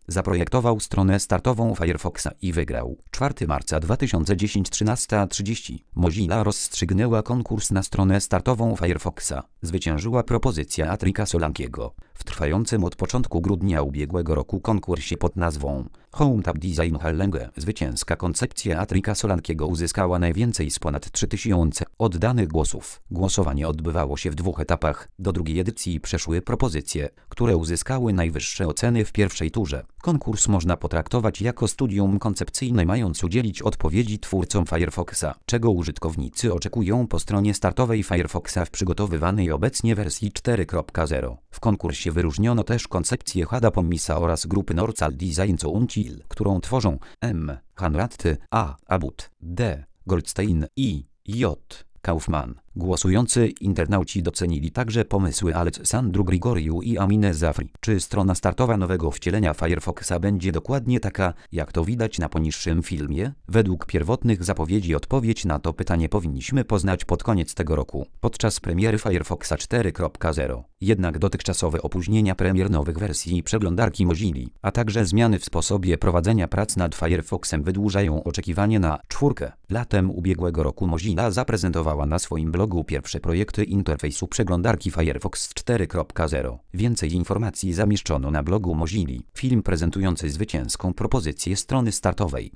zaprojektował stronę startową Firefoxa i wygrał. 4 marca 2010 13:30 Mozilla rozstrzygnęła konkurs na stronę startową Firefoxa. Zwyciężyła propozycja Atrika Solankiego. W trwającym od początku grudnia ubiegłego roku konkursie pod nazwą Home Tab Design Challenge zwycięska koncepcja Atrika Solankiego uzyskała najwięcej z ponad 3000 oddanych głosów. Głosowanie odbywało się w 2 etapach. Do drugiej edycji przeszły propozycje, które uzyskały najwyższe oceny w pierwszej turze. Konkurs można potraktować jako studium koncepcyjne mając udzielić odpowiedzi twórcom Firefoxa, czego użytkownicy oczekują po stronie startowej Firefoxa w przygotowywanej obecnie wersji 4.0. W konkursie wyróżniono też koncepcję Hada Pommisa oraz grupy Norcal Design Council, którą tworzą M. Hanratty, A. Abud, D. Goldstein i J. Kaufman. Głosujący internauci docenili także pomysły Aleksandru Grigoriu i Amine Zafri. Czy strona startowa nowego wcielenia Firefoxa będzie dokładnie taka, jak to widać na poniższym filmie? Według pierwotnych zapowiedzi odpowiedź na to pytanie powinniśmy poznać pod koniec tego roku, podczas premiery Firefoxa 4.0. Jednak dotychczasowe opóźnienia premier nowych wersji przeglądarki Mozilla, a także zmiany w sposobie prowadzenia prac nad Firefoxem wydłużają oczekiwanie na 4. Latem ubiegłego roku Mozilla zaprezentowała na swoim blogu pierwsze projekty interfejsu przeglądarki Firefox 4.0. Więcej informacji zamieszczono na blogu Mozilla. Film prezentujący zwycięską propozycję strony startowej.